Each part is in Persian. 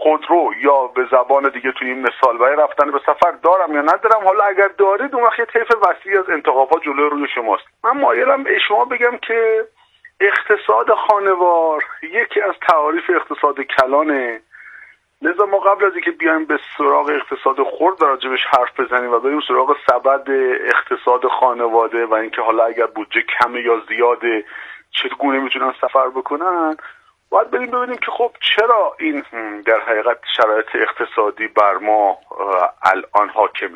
خودرو یا به زبان دیگه توی این مثال برای رفتن به سفر دارم یا ندارم. حالا اگر دارید اون وقت یه طیف وسیعی از انتخاب‌ها جلوی روی شماست. من مایلم به شما بگم که اقتصاد خانوار یکی از تعاریف اقتصاد کلانه. لذا ما قبل از اینکه بیایم به سراغ اقتصاد خرد راجبش حرف بزنیم و بریم سراغ سبد اقتصاد خانواده و اینکه حالا اگر بودجه کمه یا زیاده چگونه میتونن سفر بکنن، باید بریم ببینیم که خب چرا این در حقیقت شرایط اقتصادی بر ما الان حاکمه.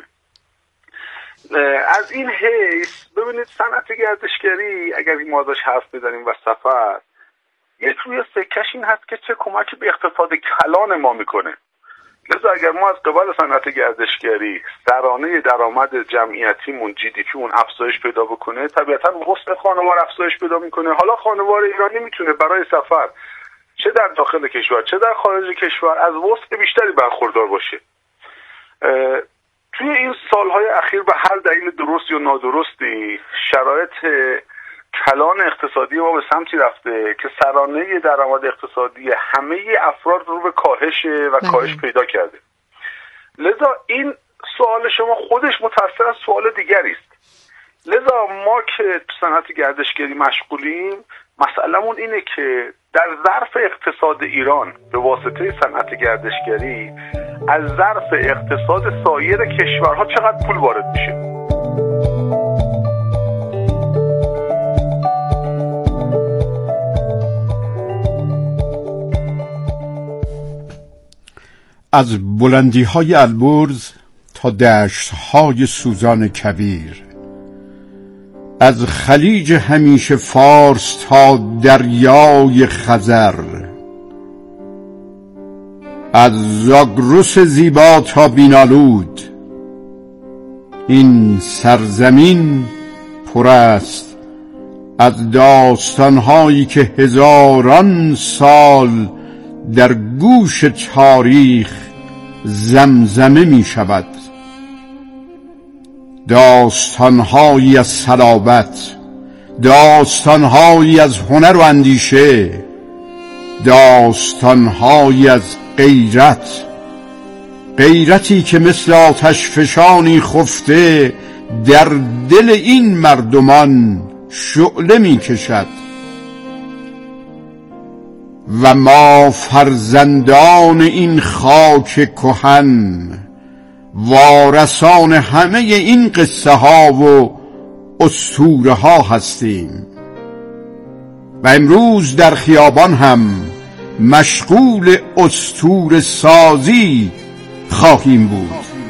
از این حیث ببینید صنعت گردشگری اگر ما ازش حرف بزنیم و سفر، یک روی سکش این هست که چه کمکی به اقتصاد کلان ما میکنه. لذا اگر ما از قبل صنعت گردشگری سرانه درآمد جمعیتیمون GDPمون افزایش پیدا بکنه، طبیعتا وسع خانوار افزایش پیدا میکنه. حالا خانوار ایرانی میتونه برای سفر چه در داخل کشور چه در خارج کشور از وسع بیشتری برخوردار باشه. توی این سالهای اخیر به هر دلیل درست یا نادرستی شرایط کلان اقتصادی ما به سمتی رفته که سرانه درآمد اقتصادی همه افراد رو به کاهش و کاهش پیدا کرده. لذا این سوال شما خودش متأثر از سوال دیگری است. لذا ما که تو صنعت گردشگری مشغولیم، مسئله‌مون اینه که در ظرف اقتصاد ایران به واسطه صنعت گردشگری از ظرف اقتصاد سایر کشورها چقدر پول وارد میشه. از بلندی‌های البرز تا دشت‌های سوزان کویر، از خلیج همیشه فارس تا دریای خزر، از زاگرس زیبا تا بینالود، این سرزمین پر است از داستان‌هایی که هزاران سال در گوش تاریخ زمزمه می شود. داستان‌هایی از صلابت، داستان‌هایی از هنر و اندیشه، داستان‌هایی از غیرت، غیرتی که مثل آتش فشانی خفته در دل این مردمان شعله می کشد. و ما فرزندان این خاک کهن وارثان همه این قصه ها و اسطوره ها هستیم و امروز در خیابان هم مشغول اسطوره سازی خواهیم بود.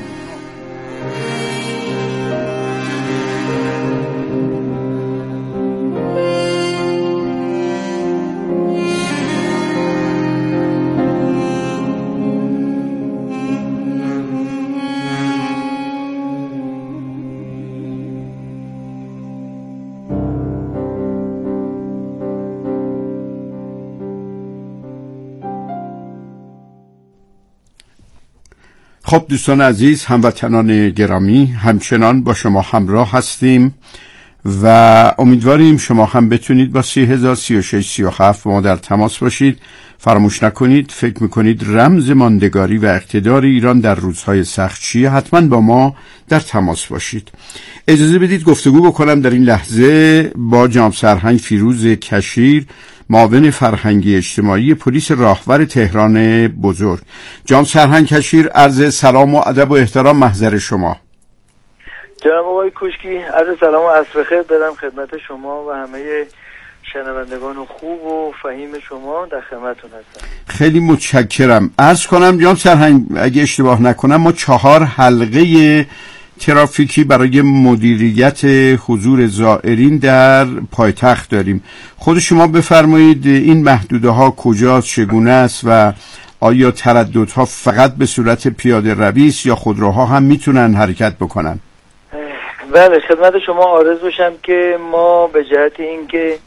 خب دوستان عزیز، هموطنان گرامی، همچنان با شما همراه هستیم و امیدواریم شما هم بتونید با 30,036,37 با ما در تماس باشید. فراموش نکنید فکر میکنید رمز ماندگاری و اقتدار ایران در روزهای سخت چیه؟ حتما با ما در تماس باشید. اجازه بدید گفتگو بکنم در این لحظه با جناب سرهنگ فیروز کشیر، معاون فرهنگی اجتماعی پلیس راهور تهران بزرگ. جناب سرهنگ کشیر، عرض سلام و ادب و احترام محضر شما. جناب آقای کوشکی، عرض سلام و عصر خیر دارم خدمت شما و همه شنوندگان خوب و فهیم شما، در خدمتتون هستم. خیلی متشکرم. عرض کنم جناب سرهنگ اگه اشتباه نکنم ما 4 حلقه ترافیکی برای مدیریت حضور زائرین در پایتخت داریم. خود شما بفرمایید این محدوده ها کجاست، چگونه است و آیا ترددها فقط به صورت پیاده روی است یا خودروها هم میتونن حرکت بکنن؟ بله، خدمت شما عرض باشم که ما به جهت اینکه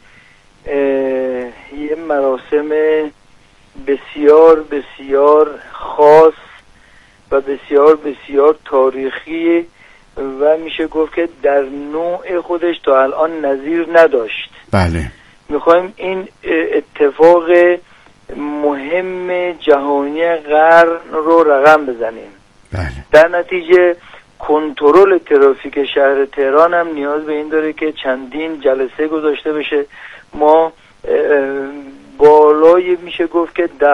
یه مراسم بسیار بسیار خاص و بسیار بسیار تاریخی و میشه گفت که در نوع خودش تا الان نظیر نداشت. بله. میخوایم این اتفاق مهم جهانی قرن رو رقم بزنیم. بله. در نتیجه کنترل ترافیک شهر تهران هم نیاز به این داره که چندین جلسه گذاشته بشه. ما بالای میشه گفت که 10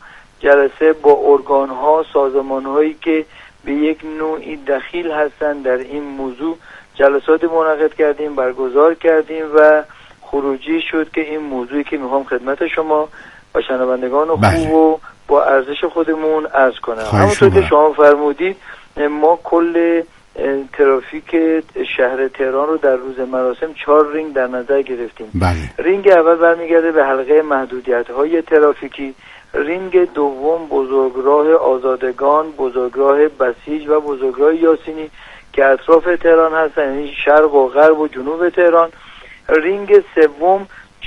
جلسه با ارگان‌ها، سازمان‌هایی که به یک نوعی دخیل هستن در این موضوع جلسات منعقد کردیم، برگزار کردیم و خروجی شد که این موضوعی که میخوام خدمت شما و شنوندگان خوب و با ارزش خودمون عرض کنم. همونطور که شما فرمودید ما کل ترافیک شهر تهران رو در روز مراسم 4 رینگ در نظر گرفتیم. بله. رینگ اول برمیگرده به حلقه محدودیت‌های ترافیکی، رینگ دوم بزرگراه آزادگان، بزرگراه بسیج و بزرگراه یاسینی که اطراف تهران هستن، یعنی شرق و غرب و جنوب تهران. رینگ سوم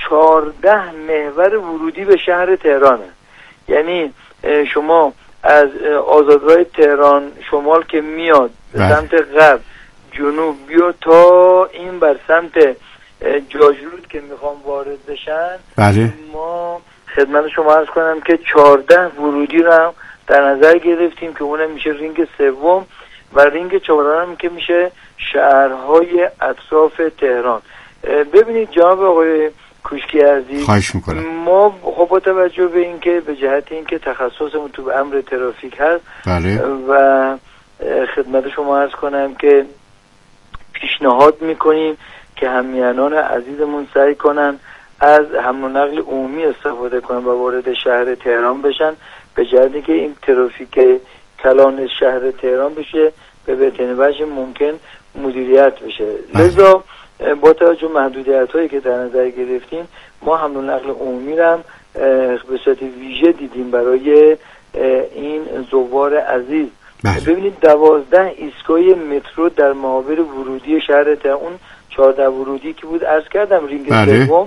14 محور ورودی به شهر تهرانه، یعنی شما از آزادراه تهران شمال که میاد به سمت غرب جنوب بیا تا این بر سمت جاجرود که میخوام وارد بشن. بله. ما خدمت شما عرض کنم که 14 ورودی رو در نظر گرفتیم که اونم میشه رینگ سوم و رینگ چهارم که میشه شهرهای اطراف تهران. ببینید جناب آقای کوشکی عزیز، خواهش میکنم. ما خب با توجه به اینکه به جهت اینکه تخصصمون تو امر ترافیک هست، بله. و خدمت شما عرض کنم که پیشنهاد میکنیم که همیهنان عزیزمون سعی کنن از حمل و نقل عمومی استفاده کنن و وارد شهر تهران بشن، به جهتی که این ترافیک کلان شهر تهران بشه به بهترین وجه ممکن مدیریت بشه. لذا با توجه محدودیت هایی که در نظر گرفتیم ما حمل و نقل عمومی رو هم به صورت ویژه دیدیم برای این زوار عزیز. ببینید 12 ایستگاه مترو در محاور ورودی شهر تهران، اون 14 ورودی که بود عرض کردم رینگ سوم،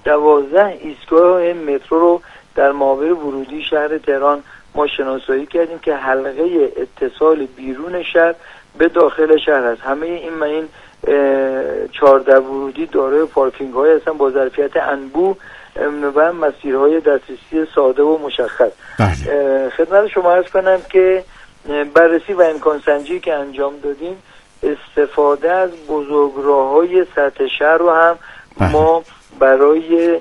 12 ایستگاه مترو رو در محاور ورودی شهر تهران ما شناسایی کردیم که حلقه اتصال بیرون شهر به داخل شهر است. همه این 14 ورودی دارای پارکینگ های هستن با ظرفیت انبوه و مسیرهای دسترسی ساده و مشخص. خدمت شما عرض کنم که بررسی و امکان سنجی که انجام دادیم استفاده از بزرگراه‌های سطح شهر رو هم ما برای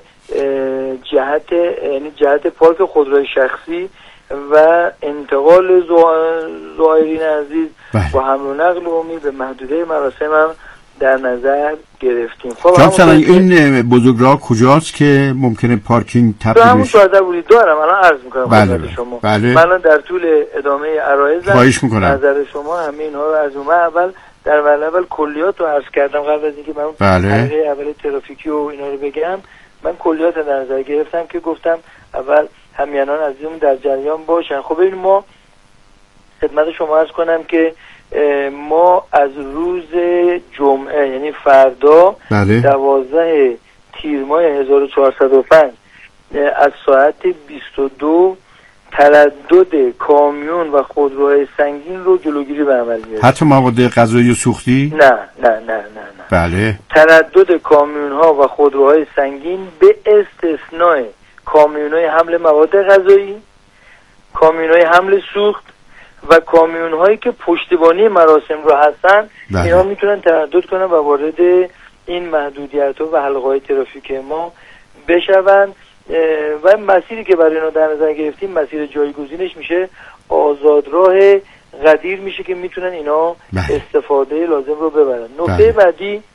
جهت پارک خودروی شخصی و انتقال زائرین عزیز با حمل و نقل عمومی به محدوده مراسم هم در نظر گرفتیم. خب این بزرگراه کجاست که ممکنه پارکینگ تبدیل بشه؟ همون 14 ورودی دارم الان عرض میکنم خدمت شما. بله. من در طول ادامه عرایض نظر شما همه اینها رو از اول در اول کلیات رو عرض کردم قبل از اینکه من حلقه اول ترافیکی و اینا رو بگم. من کلیات در نظر گرفتم که گفتم اول همیهنان عزیزمون در جریان باشن. خب ببین ما خدمت شما عرض کنم که ما از روز جمعه یعنی فردا 12 تیر ماه 1405 از ساعت 22 تردد کامیون و خودروهای سنگین رو جلوگیری به عمل میاریم. حتی مواد غذایی و سوختی؟ نه. بله. تردد کامیون ها و خودروهای سنگین به استثناء کامیون های حمل مواد غذایی، کامیون های حمل سوخت و کامیون هایی که پشتیبانی مراسم رو هستن. اینا میتونن تردد کنن و وارد این محدودیت ها و حلقه های ترافیک ما بشون و مسیری که برای اینا در نظر گرفتیم مسیر جایگزینش میشه آزادراه قدیر میشه که میتونن اینا استفاده لازم رو ببرن. نکته بعدی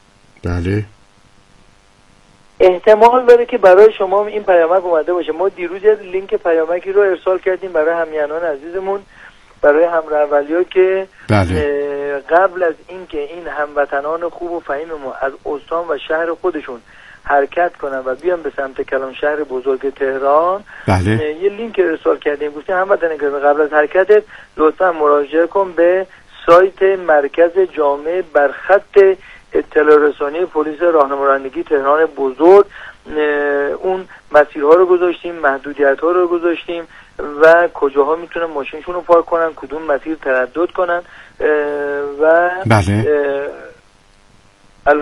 احتمال داره که برای شما این پیامک اومده باشه. ما دیروز یه لینک پیامکی رو ارسال کردیم برای همیهنان عزیزمون، برای همره‌اولیا که قبل از اینکه این هموطنان خوب و فهیم ما از استان و شهر خودشون حرکت کنن و بیان به سمت کلان شهر بزرگ تهران یه لینک ارسال کردیم. گفتیم هموطن گرامی قبل از حرکتت لطفا مراجعه کن به سایت مرکز جامع بر خط اطلاع رسانی پلیس راهنمایی تهران بزرگ. اون مسیرها رو گذاشتیم، محدودیت‌ها رو گذاشتیم و کجاها میتونن ماشینشون رو پارک کنن، کدوم مسیر تردد کنن و الو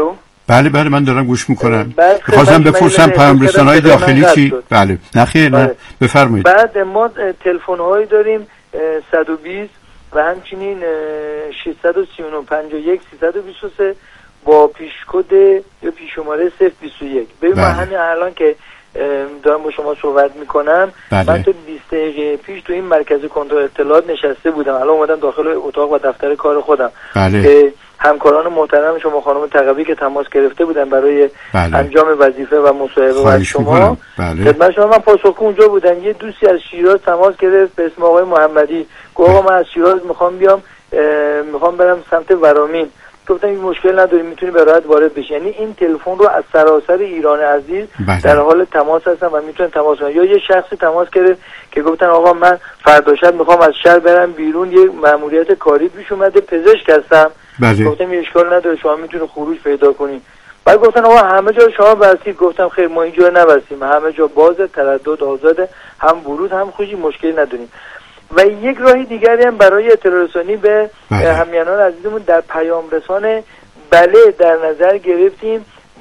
بله من دارم گوش میکنم. می‌خواستم بپرسم پیام‌رسان‌های داخلی چی؟ بله نخیر نه بفرمایید. بعد ما تلفن‌هایی داریم 120 و همچنین 639 51 323 با پیشکد یا پیش‌شماره 021. ببین من همین الان که دارم با شما صحبت میکنم من تو 20 دقیقه پیش تو این مرکز کنترل اطلاعات نشسته بودم، الان اومدم داخل اتاق و دفتر کار خودم که همکاران محترم شما خانم تقوی که تماس گرفته بودن برای انجام وظیفه و مصاحبه با شما خدمت شما من پاسخگو اونجا بودم. یه دوستی از شیراز تماس گرفت به اسم آقای محمدی، گفت آقا من از شیراز میخوام بیام میخوام برم سمت ورامین. گفتم این مشکل نداریم میتونی به راحت وارد بشی. یعنی این تلفن رو از سراسر ایران عزیز در حال تماس هستم و میتونن تماس کنن. یا یه شخصی تماس گرفت که گفتن آقا من فردا شب میخوام از شهر برم بیرون، یه مأموریت کاری پیش اومده، پزشک هستم. گفتم اشکال نداره شما میتونید خروج پیدا کنین. بعد گفتن آقا همه جا شما بستید. گفتم خیر ما اینجا نبستیم، همه جا بازه، تردد آزاده، هم ورود هم خروجی مشکلی نداریم. و یک راهی دیگری هم برای اطلاع رسانی به همیهنان عزیزمون در پیام رسانه بله در نظر گرفتیم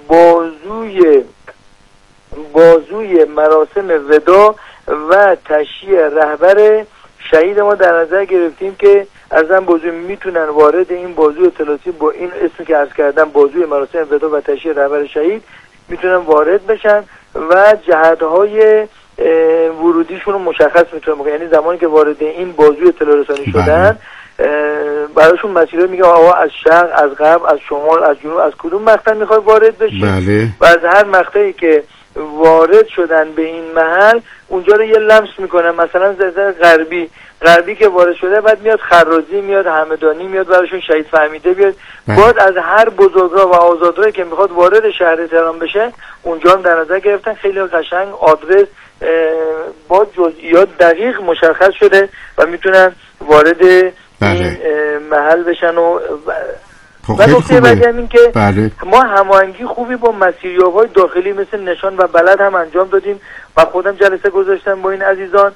بازوی مراسم ودا و تشییع رهبر شهید ما در نظر گرفتیم که ارزم بازوی میتونن وارد این بازوی اطلاعاتی با این اسمی که عرض کردم بازوی مراسم ودا و تشییع رهبر شهید میتونن وارد بشن و جهت‌های ورودیشون رو مشخص میتونه بکنه. یعنی زمانی که وارد این بازوی اطلاع رسانی شدن براشون مسیرها میگه آقا از شرق، از غرب، از شمال، از جنوب، از کدوم مقطع میخوای وارد بشی و از هر مقطعی که وارد شدن به این محل اونجا رو یه لمس میکنن. مثلا زلزله غربی که وارد شده بعد میاد خرازی، میاد همدانی، میاد براشون شهید فهمیده بیاد. بعد از هر بزرگراه و آزادراهی که میخواد وارد شهر تهران بشه اونجا هم در نظر گرفتن. خیلی قشنگ آدرس با جزئیات دقیق مشخص شده و میتونن وارد این محل بشن و نکته بعدی هم این که ما هماهنگی خوبی با مسیریاب‌های داخلی مثل نشان و بلد هم انجام دادیم و خودم جلسه گذاشتم با این عزیزان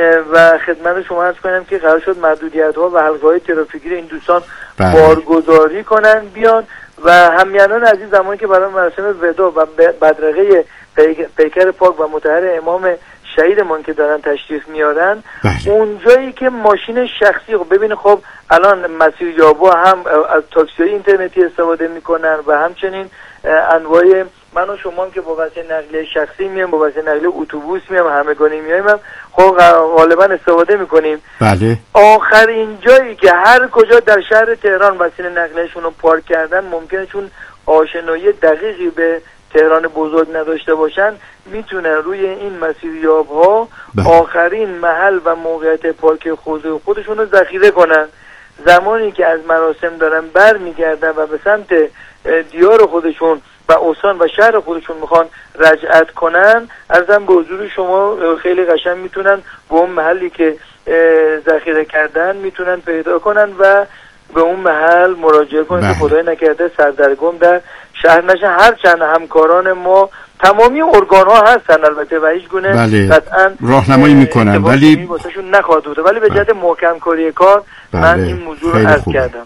و خدمت شما عرض کنم که قرار شد محدودیت‌ها و حلقه‌های ترافیکی این دوستان بارگذاری کنن بیان و همیهنان عزیز زمانی که برای مراسم ودا و بدرقه پیکر پاک و مطهر امام شهیدمان که دارن تشریف میارن اونجایی که ماشین شخصی ببین خب الان مسیریابا هم از تاکسی‌های اینترنتی استفاده میکنن و همچنین انواع من و شما هم که با وسیله نقلیه شخصی میایم، با وسیله نقلیه اتوبوس میایم، همگانی میایم خب غالبا استفاده میکنیم. بله. آخرین جایی که هر کجا در شهر تهران وسیله نقلیه‌شون رو پارک کردن ممکنه چون آشنایی دقیقی به تهران بزرگ نداشته باشن میتونن روی این مسیریاب‌ها آخرین محل و موقعیت پارک خودشون رو ذخیره کنن. زمانی که از مراسم دارن برمیگردن و به سمت دیار خودشون و استان و شهر خودشون میخوان رجعت کنن ارزم به حضور شما خیلی قشنگ میتونن به اون محلی که ذخیره کردن میتونن پیدا کنن و به اون محل مراجعه کنن که خدای نکرده سردرگم در شهر نشه. هر چند همکاران ما تمامی ارگان ها هستن البته و هیچ گونه قطعا راهنمایی میکنن ولی واسهشون نخواهد بوده ولی به جهت محکم کاری کار من این موضوع رو عرض کردم.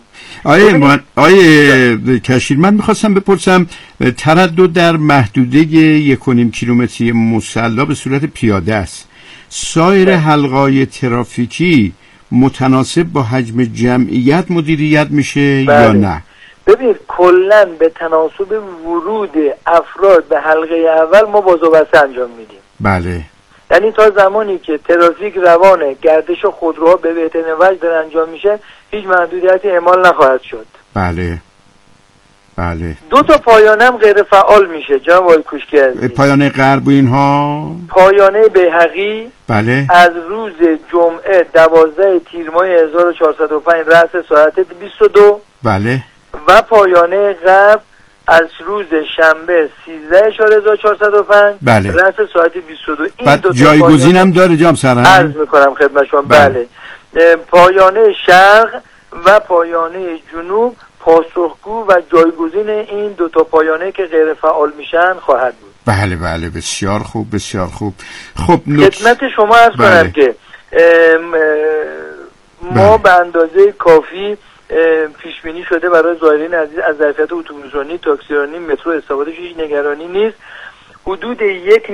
آیه کشیر من میخواستم بپرسم تردد در محدوده 1.5 کیلومتری مصلا به صورت پیاده است، سایر حلقه‌های ترافیکی متناسب با حجم جمعیت مدیریت میشه یا نه؟ ببین کلن به تناسب ورود افراد به حلقه اول ما باز و بسته انجام میدیم. بله. یعنی تا زمانی که ترافیک روانه گردش خودروها به بهترین وجه داره انجام میشه هیچ محدودیتی اعمال نخواهد شد. بله. بله. 2 تا پایانه هم غیر فعال میشه جناب آقای کوشکی عزیز. پایانه غرب و اینها پایانه بیهقی بله از روز جمعه 12 تیر ماه 1405 رأس ساعت 22 بله و پایانه غرب از روز شنبه 13/1405 بله رأس ساعت 22. این بعد جایگزین هم داره جام سرم عرض میکنم خدمت شما. بله پایانه شرق و پایانه جنوب پاسخگو و جایگزین این 2 تا پایانه که غیر فعال میشن خواهد بود. بله بله بسیار خوب بسیار خوب. خب خدمت شما عرض کنم که ما به اندازه کافی پیش بینی شده برای زائرین عزیز از ظرفیت اتوبوسرانی، تاکسیرانی، مترو استفاده هیچ نگرانی نیست. حدود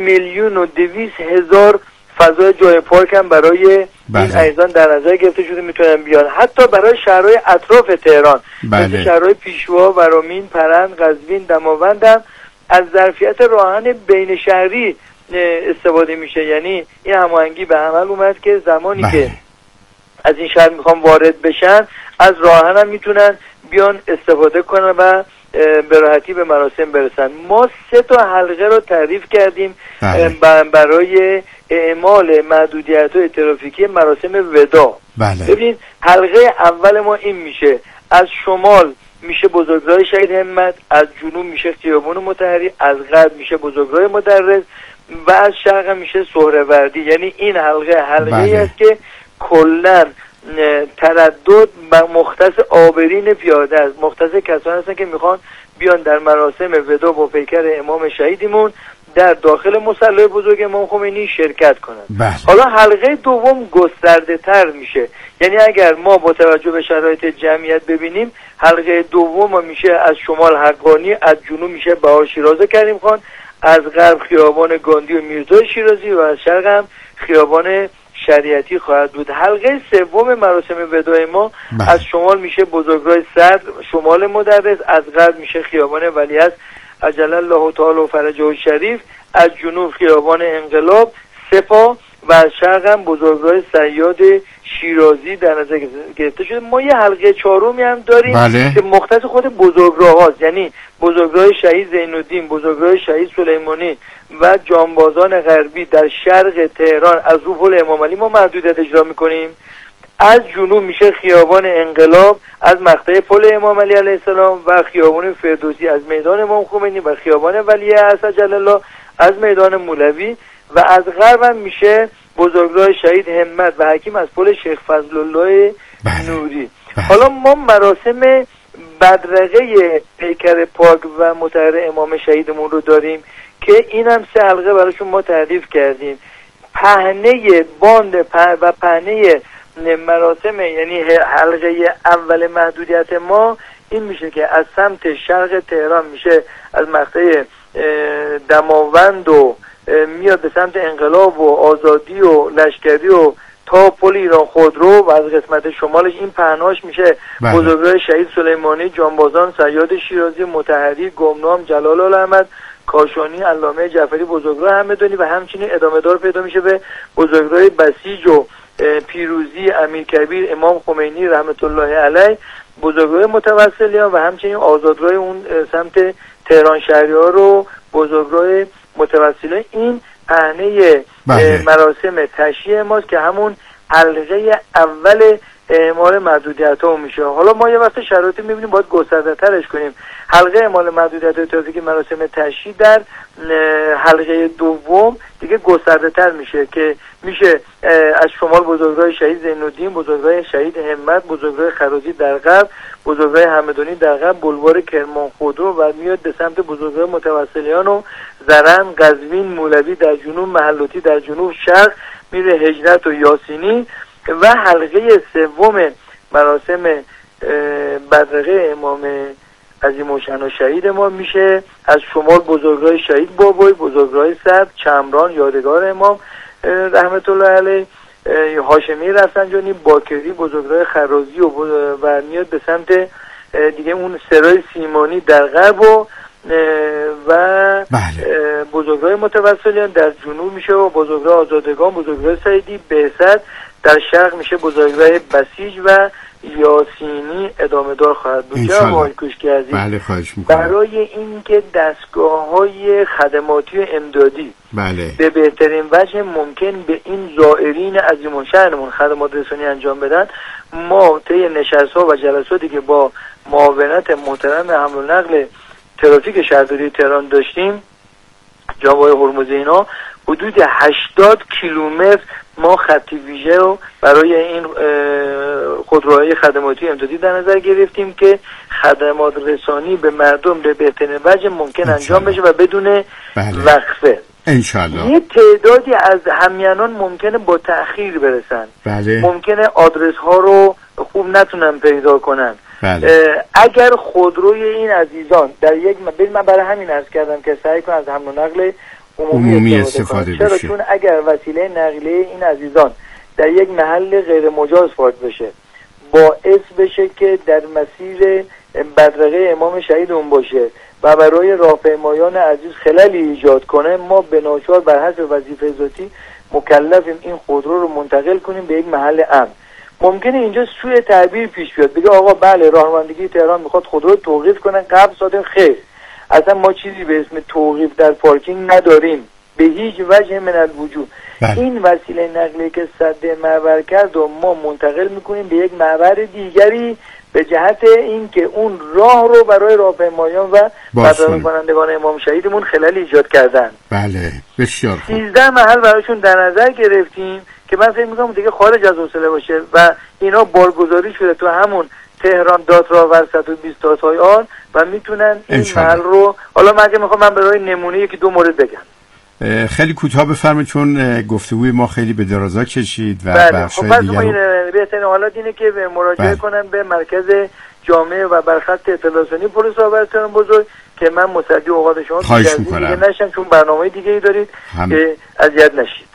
1,200,000 فضای جای پارک هم برای این عزیزان در نظر گرفته شده میتونن بیان، حتی برای شهرهای اطراف تهران مثل شهرهای پیشوا، ورامین، پرند، قزوین، دماوند هم از ظرفیت راهن بین شهری استفاده میشه. یعنی این هماهنگی به عمل اومد که زمانی که از این شهر میخوان وارد بشن از راهن هم میتونن بیان استفاده کنن و به راحتی به مراسم برسن. ما 3 حلقه رو تعریف کردیم برای اعمال محدودیت‌های ترافیکی مراسم وداع. ببین حلقه اول ما این میشه، از شمال میشه بزرگراه شهید همت، از جنوب میشه خیابان مطهری، از غرب میشه بزرگراه مدرس و از شرق میشه سهروردی. یعنی این حلقه ای است که کلا تردد مختص آبرین پیاده است، مختص کسانی هستن که میخوان بیان در مراسم وداع با پیکر امام شهیدمون در داخل مصلی بزرگ امام خمینی شرکت کنند. حالا حلقه دوم گسترده تر میشه، یعنی اگر ما با توجه به شرایط جمعیت ببینیم حلقه دوم میشه از شمال حقانی، از جنوب میشه بهار شیراز کریم خان، از غرب خیابان گاندی و میرزای شیرازی و از شرق هم خیابان شریعتی خواهد بود. حلقه سوم مراسم وداع ما از شمال میشه بزرگراه صدر شمال مدرس، از غرب میشه خیابان ولیعصر عجل الله تعالی فرجه الشریف، از جنوب خیابان انقلاب سپاه و از شرق هم بزرگراه صیاد شیرازی در نظر گرفته شده. ما یه حلقه چهارمی هم داریم که مختص خود بزرگراه هاست، یعنی بزرگراه شهید زین‌الدین، بزرگراه شهید سلیمانی و جانبازان غربی در شرق تهران از رو پل امام علی ما محدودیت اجرا میکنیم. از جنوب میشه خیابان انقلاب، از مقطع پل امام علی علیه السلام و خیابان فردوسی از میدان امام خمینی و خیابان ولیعصر عجل الله از میدان مولوی و از غرب هم میشه بزرگراه شهید همت و حکیم از پل شیخ فضل الله نوری. حالا ما مراسم بدرقه پیکر پاک و مطهر امام شهیدمون رو داریم که این هم 3 حلقه براشون ما تعریف کردیم. پهنه باند و پهنه مراسم، یعنی حلقه اول محدودیت ما این میشه که از سمت شرق تهران میشه از مقطع دماوند و میاد به سمت انقلاب و آزادی و لشکری و تا پل ایران خودرو و از قسمت شمالش این پهناش میشه بزرگراه شهید سلیمانی، جانبازان صیاد شیرازی، مطهری، گمنام، جلال الاحمد، کاشانی، علامه جعفری، بزرگراه همدانی و همچنین ادامه دار پیدا میشه به بزرگراه بسیج و پیروزی، امیرکبیر، امام خمینی رحمت الله علیه، بزرگراه متوسلیان و همچنین آزادراه اون سمت تهران شهریار رو بزرگراه متوسلیان. این پهنه مراسم تشییع ماست که همون حلقه اول اعمال محدودیت ها میشه. حالا ما یه وقت شرایطی میبینیم باید گسترده ترش کنیم. حلقه اعمال محدودیت ترافیکی مراسم تشییع در حلقه دوم دیگه گسترده تر میشه که میشه از شمال بزرگراه شهید زین‌الدین، بزرگراه شهید همت، بزرگراه خرازی در غرب، بزرگراه همدانی در غرب، بلوار کرمان خودرو و میاد به سمت بزرگراه متوسلیان و زرند، قزوین، مولوی در جنوب، محلوتی در جنوب شرق میره هجرت و یاسینی. و حلقه سوم مراسم بدرقه امام عظیم الشأن شهید ما میشه از شمال بزرگراه شهید بابایی، بزرگراه صدر، چمران یادگار امام رحمت الله علیه، هاشمی رفسنجانی، باکری، بزرگراه خرازی و میاد به سمت دیگه اون سرای سیمانی در غرب و بزرگراه متوسلیان در جنوب میشه و بزرگراه آزادگان، بزرگراه سعیدی، بهزاد در شرق میشه بزرگراه بسیج و یاسینی ادامه دار خواهد بود. بله خواهش میکنم. برای اینکه دستگاه‌های خدماتی و امدادی به بهترین وجه ممکن به این زائرین عظیم الشأنمون خدمات رسانی انجام بدن، ما طی نشست‌ها و جلساتی که با معاونت محترم حمل و نقل ترافیک شهرداری تهران داشتیم، جناب آقای هرمزی اینا، حدود 80 کیلومتر ما خط ویژه رو برای این خودروهای خدماتی امدادی در نظر گرفتیم که خدمات رسانی به مردم به بهترین وجه ممکن انجام بشه و بدون وقفه. انشالله. یه تعدادی از همیانان ممکنه با تأخیر برسن، ممکنه آدرس ها رو خوب نتونن پیدا کنن اگر خودروی این عزیزان در یک من برای همین عرض کردم که سعی کن از حمل و نقل عمومی استفاده بشه. چرا؟ چون اگر وسیله نقلیه این عزیزان در یک محل غیر مجاز پارک بشه، باعث بشه که در مسیر بدرقه امام شهید اون باشه و برای راهپیمایان عزیز خللی ایجاد کنه، ما به ناچار بر حسب وظیفه ذاتی مکلفیم این خودرو رو منتقل کنیم به یک محل امن. ممکنه اینجا سوء تعبیر پیش بیاد، بگه آقا بله راهنمایی تهران میخواد خودرو توقیف کنه، قبض داده. خیر، اصلا ما چیزی به اسم توقیف در پارکینگ نداریم به هیچ وجه من الوجود. این وسیله نقلیه که سد معبر کرد و ما منتقل میکنیم به یک معبر دیگری به جهت این که اون راه رو برای راهپیمایان و بدرقه کنندگان امام شهیدمون خلل ایجاد کردن. بله بسیار خوب. 13 محل براشون در نظر گرفتیم که من فکر میکنم دیگه خارج از حوصله باشه و اینا بارگذاری شده تو همون تهران دادرا و 120 تای آن و میتونن این محل رو، حالا من اگه میخوام من برای نمونه یکی دو مورد بگم. خیلی کوتاه بفرمایید چون گفتگوی ما خیلی به درازا کشید و بخشای دیگر رو بهترین حالت اینه که مراجعه کنن به مرکز جامعه و برخط اطلاعات رسانی پلیس آورتان بزرگ که من مصدی اوقات شما دیگه نشم، چون برنامه دیگه ای دارید که اذیت نشید.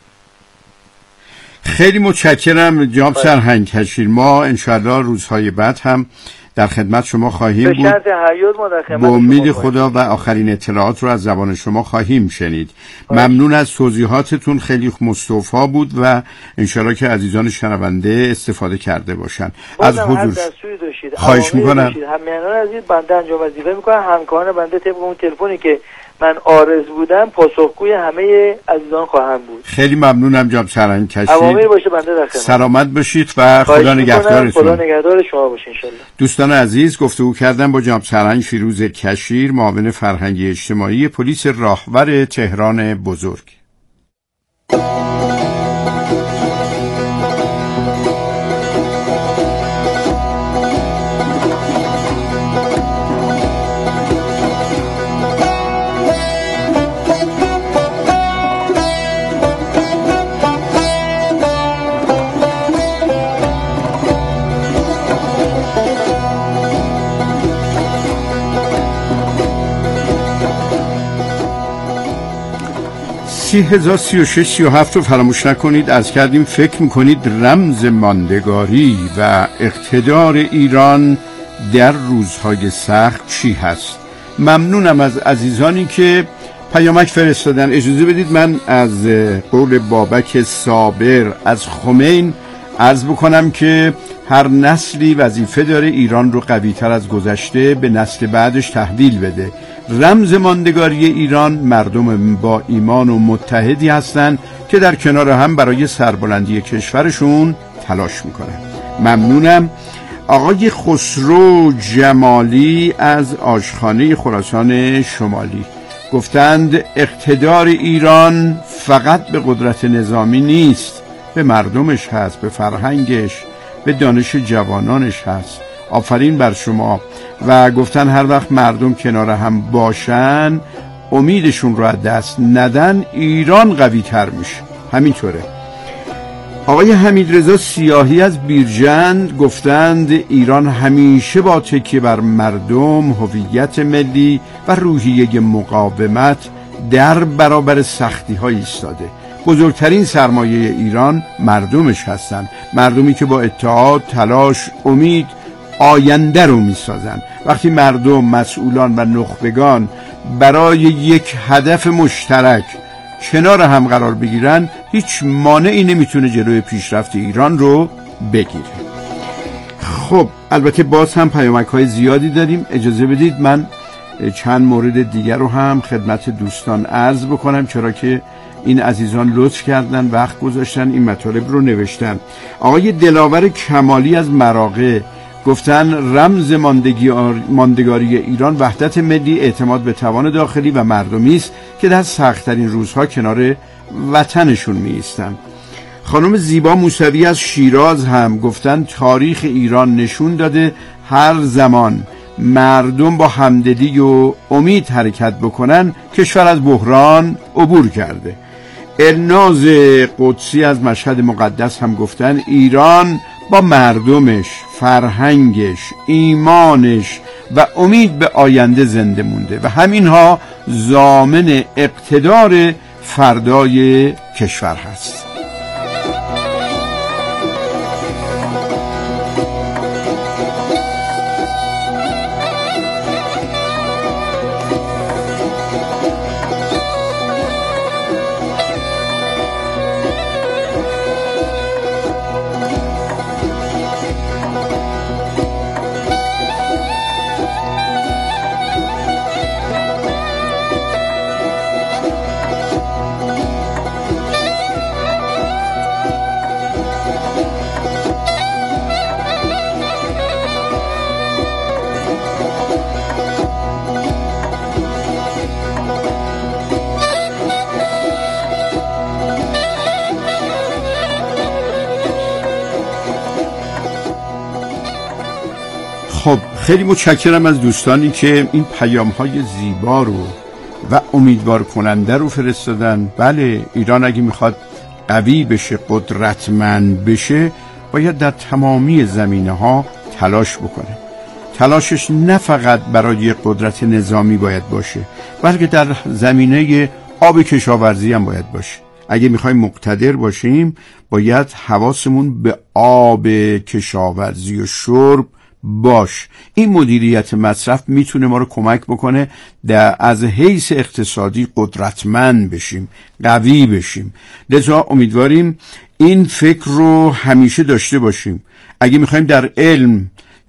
خیلی متشکرم جناب سرهنگ کشیر. ما انشاءالله روزهای بعد هم در خدمت شما خواهیم بود. با امید خدا و آخرین اطلاعات رو از زبان شما خواهیم شنید. ممنون از توضیحاتتون، خیلی مستوفا بود و انشاءالله که عزیزان شنونده استفاده کرده باشن. از حضور خواهش میکنم. همیهنان عزیز بنده انجام وظیفه میکنم، همکاران بنده طبق اون تلفنی که من عارض بودم پاسخگوی همه عزیزان خواهم بود. خیلی ممنونم جناب سرهنگ کشیر. اوامر باشه بنده در خدمت. سلامت باشید و خدا نگهدارتون. خدا نگهدار شما باشه ان شاءالله. دوستان عزیز، گفتگو کردم با جناب سرهنگ فیروز کشیر، معاون فرهنگی اجتماعی پلیس راهور تهران بزرگ. 30,036 رو فراموش نکنید. از کردیم فکر میکنید رمز ماندگاری و اقتدار ایران در روزهای سخت چی هست؟ ممنونم از عزیزانی که پیامک فرستادن. اجازه بدید من از قول بابک صابر از خمین عرض بکنم که هر نسلی وظیفه داره ایران رو قوی‌تر از گذشته به نسل بعدش تحویل بده. رمز ماندگاری ایران مردم با ایمان و متحدی هستند که در کنار هم برای سربلندی کشورشون تلاش میکنن. ممنونم. آقای خسرو جمالی از آشخانه خراسان شمالی گفتند اقتدار ایران فقط به قدرت نظامی نیست، به مردمش هست، به فرهنگش، به دانش جوانانش هست. آفرین بر شما. و گفتن هر وقت مردم کنار هم باشن، امیدشون رو از دست ندن، ایران قوی تر میشه. همینطوره. آقای حمیدرضا سیاهی از بیرجند گفتند ایران همیشه با تکیه بر مردم، هویت ملی و روحیه مقاومت در برابر سختی ها ایستاده. بزرگترین سرمایه ایران مردمش هستند، مردمی که با اتحاد، تلاش، امید آینده رو میسازن. وقتی مردم، مسئولان و نخبگان برای یک هدف مشترک کنار هم قرار بگیرن، هیچ مانعی نمیتونه جلوی پیشرفت ایران رو بگیره. خب البته باز هم پیامک‌های زیادی داریم. اجازه بدید من چند مورد دیگر رو هم خدمت دوستان عرض بکنم، چرا که این عزیزان لطف کردن، وقت گذاشتن، این مطالب رو نوشتن. آقای دلاور کمالی از مراغه گفتن رمز ماندگاری ایران وحدت ملی، اعتماد به توان داخلی و مردمی است که در سخت‌ترین روزها کنار وطنشون می‌ایستند. خانم زیبا موسوی از شیراز هم گفتن تاریخ ایران نشون داده هر زمان مردم با همدلی و امید حرکت بکنن، کشور از بحران عبور کرده. الناز قدسی از مشهد مقدس هم گفتن ایران با مردمش، فرهنگش، ایمانش و امید به آینده زنده مونده و همینها ضامن اقتدار فردای کشور هست. خب خیلی متشکرم از دوستانی که این پیام‌های زیبا رو و امیدوار کننده رو فرستادن. بله، ایران اگه میخواد قوی بشه، قدرتمند بشه، باید در تمامی زمینه‌ها تلاش بکنه. تلاشش نه فقط برای قدرت نظامی باید باشه، بلکه در زمینه آب کشاورزی هم باید باشه. اگه میخوایم مقتدر باشیم باید حواسمون به آب کشاورزی و شرب باش. این مدیریت مصرف میتونه ما رو کمک بکنه از حیث اقتصادی قدرتمند بشیم، قوی بشیم. لذا امیدواریم این فکر رو همیشه داشته باشیم. اگه میخوایم در علم،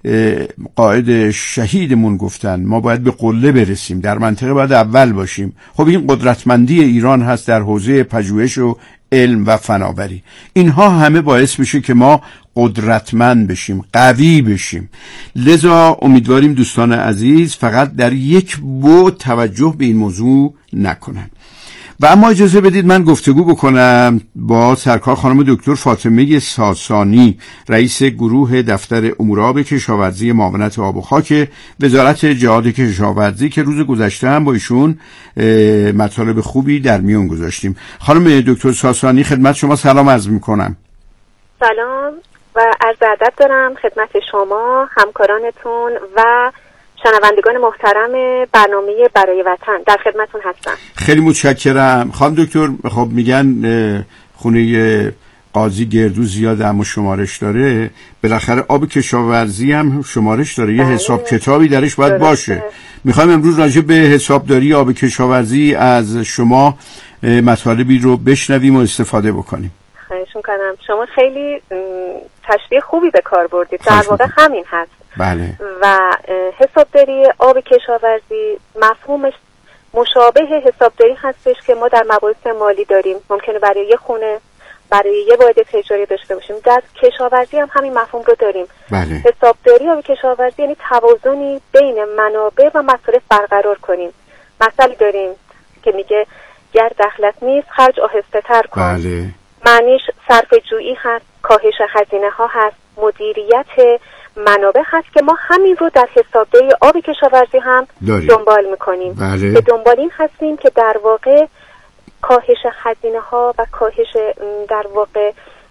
قائد شهیدمون گفتن ما باید به قله برسیم، در منطقه باید اول باشیم. خب این قدرتمندی ایران هست در حوزه پژوهش و علم و فناوری. اینها همه باعث میشه که ما قدرتمند بشیم، قوی بشیم. لذا امیدواریم دوستان عزیز فقط در یک بعد توجه به این موضوع نکنن. و اما اجازه بدید من گفتگو بکنم با سرکار خانم دکتر فاطمه ساسانی، رئیس گروه دفتر امور آب کشاورزی معاونت آب و خاک وزارت جهاد کشاورزی که روز گذشته هم با ایشون مطالب خوبی در میون گذاشتیم. خانم دکتر ساسانی خدمت شما سلام عرض میکنم. سلام و عرض ادب دارم خدمت شما، همکارانتون و شنوندگان محترم برنامه برای وطن. در خدمتون هستم. خیلی متشکرم. خانم دکتر، خب میگن خونه قاضی گردو زیاد اما شمارش داره. بالاخره آب کشاورزی هم شمارش داره، یه حساب کتابی درش باید باشه. میخوایم امروز راجع به حسابداری آب کشاورزی از شما مطالبی رو بشنویم و استفاده بکنیم. خواهش میکنم. شما خیلی تشبیه خوبی به کار بردید. در واقع همین هست. بله. و حسابداری آب کشاورزی مفهومش مشابه حسابداری هستش که ما در مباحث مالی داریم. ممکنه برای یه خونه، برای یه واحد تجاری داشته باشیم. در کشاورزی هم همین مفهوم رو داریم. بله. حسابداری آب کشاورزی یعنی توازنی بین منابع و مصارف برقرار کنیم. مثلا داریم که میگه گر دخلت نیست خرج آهسته تر کن. بله. معنیش صرفه جویی هست، کاهش هزینه ها هست، مدیریت منابع هست که ما همین رو در حسابداری آب کشاورزی هم دنبال میکنیم. بله. به دنبال این هستیم که در واقع کاهش هزینه ها و کاهش در واقع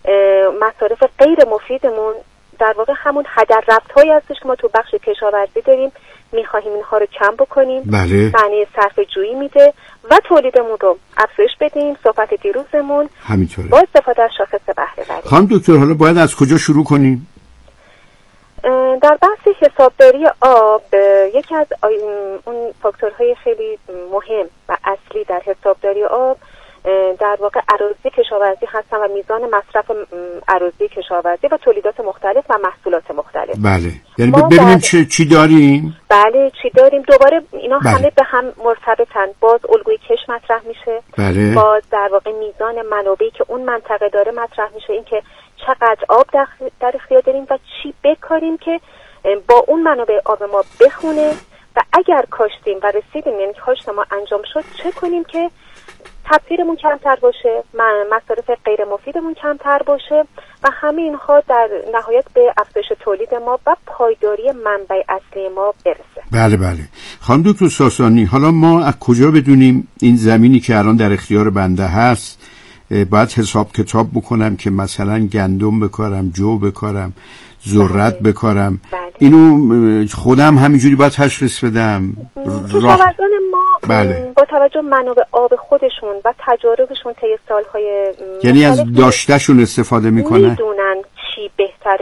مصارف غیر مفیدمون در واقع همون هدر رفت هایی هستش که ما تو بخش کشاورزی داریم، میخواهیم اینها رو کم بکنیم. بله. معنی صرفه جویی میده و تولیدمون رو افزایش بدیم. صحبت دیروزمون همینطوره با استفاده از شاخص بهره وری. خانم دکتر، حالا باید از کجا شروع کنیم؟ در بحث حسابداری آب یکی از اون فاکتورهای خیلی مهم و اصلی در حسابداری آب در واقع اراضی کشاورزی هستن و میزان مصرف اراضی کشاورزی و تولیدات مختلف و محصولات مختلف. بله. یعنی ببینیم چی داریم؟ بله، چی داریم. دوباره اینا بله. همه به هم مرتبطن. باز الگوی کش مطرح میشه. بله. باز در واقع میزان منابعی که اون منطقه داره مطرح میشه، این که چقدر آب در اختیار داریم و چی بکاریم که با اون منابع آب ما بخونه و اگر کاشتیم و رسیدیم یعنی کاشت ما انجام شد چه کنیم که تبذیرمون کمتر باشه، مصارف غیر مفیدمون کمتر باشه و همه اینها در نهایت به افزایش تولید ما و پایداری منبع اصلی ما برسه. بله بله. خانم دکتر ساسانی، حالا ما از کجا بدونیم این زمینی که الان در اختیار بنده هست باید حساب کتاب بکنم که مثلا گندم بکارم، جو بکارم، ذرت بکارم. اینو خودم همینجوری باید تشخیص بدم. کشاورزان ما با توجه منابع آب خودشون و تجاربشون طی سالهای یعنی از داشتهشون استفاده میکنن، میدونن چی بهتره